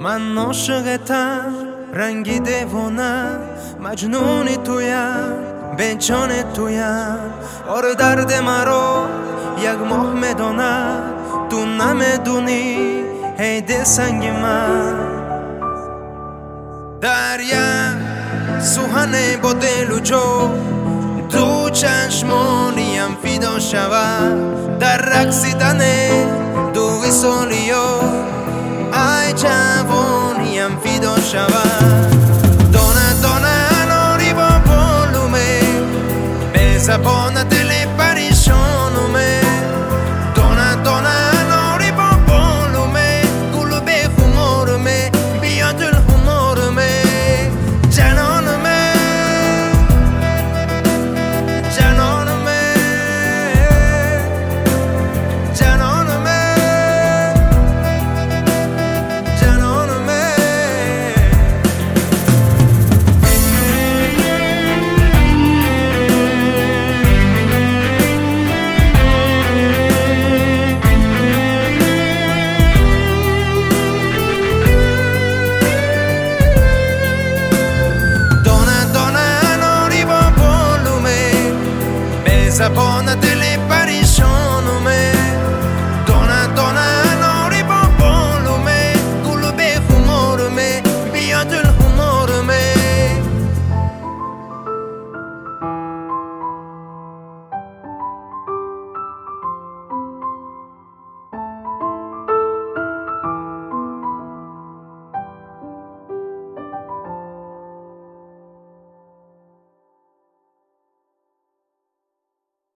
من عاشقتم رنگی دیوانه مجنون تویم به جان تویم آره درد مرا یک ماه میدانه تو نمیدونی هیده سنگ من دریا سوهنه با دل و جو تو چشمانیم فدا شود در رقصیدن دو سالیا ای جوانیم فدا شود دانه دانه ناری با بالومه به زبان دل پریشانومه دانه دانه ناری با بالومه گلو به خمارمه بیا دل خمارمه جنانمه جنانمه جنانمه جنانمه زبان